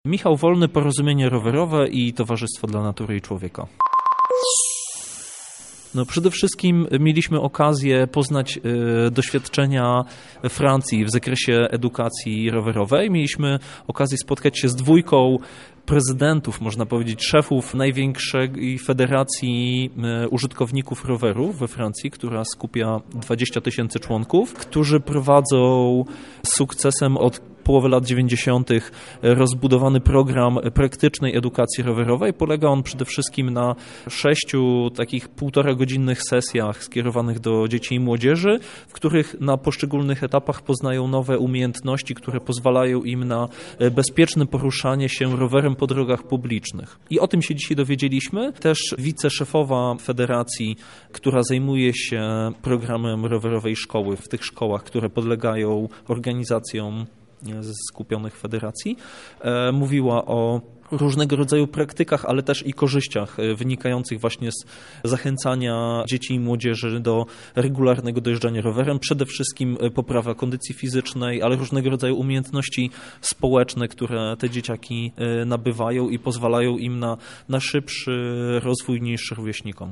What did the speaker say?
Michał Wolny, Porozumienie Rowerowe i Towarzystwo dla Natury i Człowieka. Przede wszystkim mieliśmy okazję poznać doświadczenia Francji w zakresie edukacji rowerowej. Mieliśmy okazję spotkać się z dwójką prezydentów, można powiedzieć, szefów największej federacji użytkowników rowerów we Francji, która skupia 20 000 członków, którzy prowadzą z sukcesem od połowy lat 90. rozbudowany program praktycznej edukacji rowerowej. Polega on przede wszystkim na 6 takich 1,5-godzinnych sesjach skierowanych do dzieci i młodzieży, w których na poszczególnych etapach poznają nowe umiejętności, które pozwalają im na bezpieczne poruszanie się rowerem po drogach publicznych. I o tym się dzisiaj dowiedzieliśmy. Też wiceszefowa federacji, która zajmuje się programem rowerowej szkoły w tych szkołach, które podlegają organizacjom skupionych federacji, mówiła o różnego rodzaju praktykach, ale też i korzyściach wynikających właśnie z zachęcania dzieci i młodzieży do regularnego dojeżdżania rowerem. Przede wszystkim poprawa kondycji fizycznej, ale różnego rodzaju umiejętności społeczne, które te dzieciaki nabywają i pozwalają im na szybszy rozwój niż rówieśnikom.